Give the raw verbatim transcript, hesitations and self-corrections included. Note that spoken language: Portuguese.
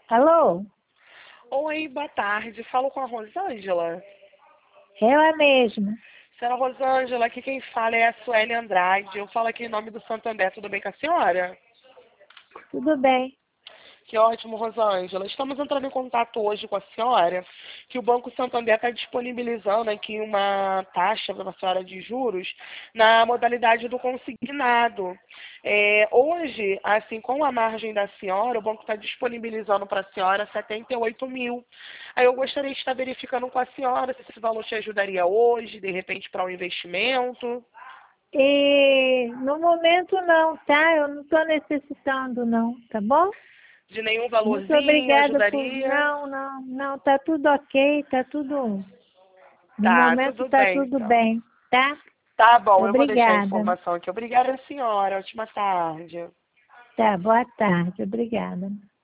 Alô? Oi, boa tarde. Falo com a Rosângela. Ela mesma. Senhora Rosângela, aqui quem fala é a Sueli Andrade. Eu falo aqui em nome do Santander. Tudo bem com a senhora? Tudo bem. Que ótimo, Rosângela. Estamos entrando em contato hoje com a senhora, que o Banco Santander está disponibilizando aqui uma taxa para a senhora de juros na modalidade do consignado. É, hoje, assim, com a margem da senhora, o banco está disponibilizando para a senhora setenta e oito mil. Aí eu gostaria de estar verificando com a senhora se esse valor te ajudaria hoje, de repente, para um investimento. E no momento não, tá? Eu não estou necessitando não, tá bom? De nenhum Muito valorzinho obrigada por... ajudaria? Não, não, não, tá tudo ok, tá tudo... No Tá, momento tudo tá bem, tudo então. bem, tá? Tá bom, eu vou deixar a Obrigada. informação aqui. Obrigada, senhora. Ótima tarde. Tá, boa tarde, obrigada.